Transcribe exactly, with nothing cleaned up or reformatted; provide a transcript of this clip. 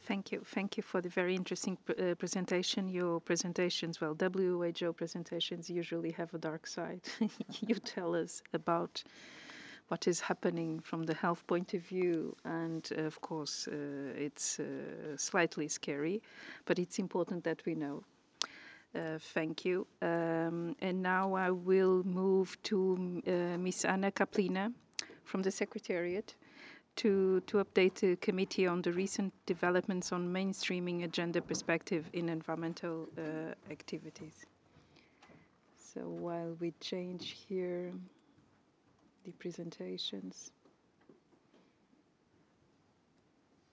Thank you. Thank you for the very interesting pr uh, presentation. Your presentations, well, W H O presentations usually have a dark side. You tell us about what is happening from the health point of view, and uh, of course, uh, it's uh, slightly scary, but it's important that we know. Uh, thank you. Um, and now I will move to uh, Miss Anna Kaplina from the Secretariat to, to update the committee on the recent developments on mainstreaming a gender perspective in environmental uh, activities. So while we change here the presentations.